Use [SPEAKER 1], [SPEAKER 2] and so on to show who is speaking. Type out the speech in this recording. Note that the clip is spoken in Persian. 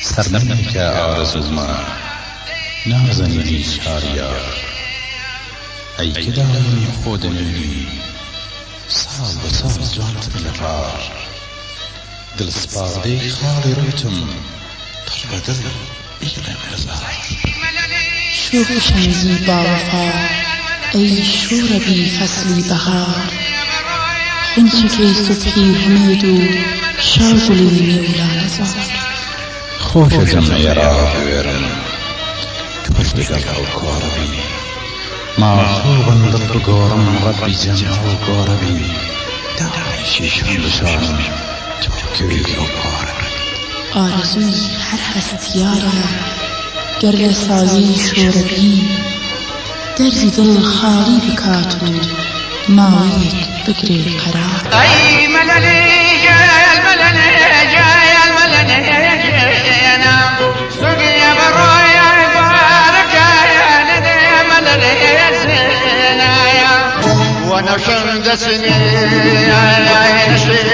[SPEAKER 1] سرمنك آرزوما نازنینی شاریار ای که دایم خود نمی سال به سال جانت لبار دل سپارده خالی رویتم دل به دل بیل انتظار
[SPEAKER 2] شوخشم زیبا وفا ای شوربی فصلی بهار خونچکی صبحی همیدو شاگلی میولا نزار
[SPEAKER 1] خوش جمعی راه ویرم کش دل او کاربی معصوبا دل بگارم ربی جمع او کاربی دانشی شان بشارم توکوی او کاربی
[SPEAKER 2] آرزوی هر هستیاره گر لسایی شوربی درزی دل خالی بکاتو ماویت بگری قرار
[SPEAKER 3] ای مللی جای المللی جای المللی جینا سقيا بروي بارك يا ندي مللي زينا وانا شندسني يا نشي